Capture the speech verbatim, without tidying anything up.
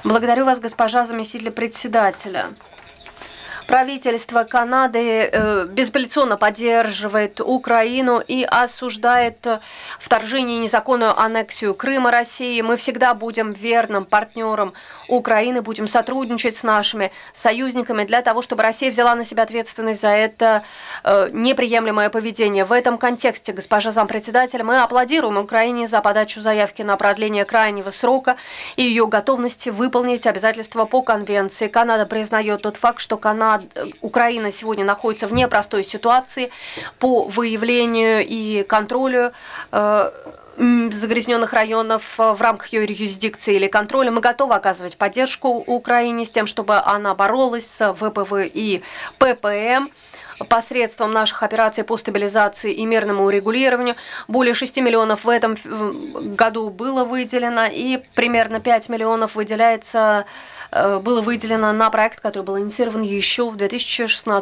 Благодарю вас, госпожа заместитель председателя. Правительство Канады э, безапелляционно поддерживает Украину и осуждает вторжение и незаконную аннексию Крыма России. Мы всегда будем верным партнером Украины, будем сотрудничать с нашими союзниками для того, чтобы Россия взяла на себя ответственность за это э, неприемлемое поведение. В этом контексте, госпожа зампредседателя, мы аплодируем Украине за подачу заявки на продление крайнего срока и ее готовности выполнить обязательства по конвенции. Канада признает тот факт, что Канада Украина сегодня находится в непростой ситуации по выявлению и контролю э, загрязненных районов в рамках ее юрисдикции или контроля. Мы готовы оказывать поддержку Украине с тем, чтобы она боролась с ВПВ и ППМ посредством наших операций по стабилизации и мирному урегулированию. Более шести миллионов в этом году было выделено, и примерно пять миллионов выделяется, было выделено на проект, который был инициирован еще в две тысячи шестнадцатом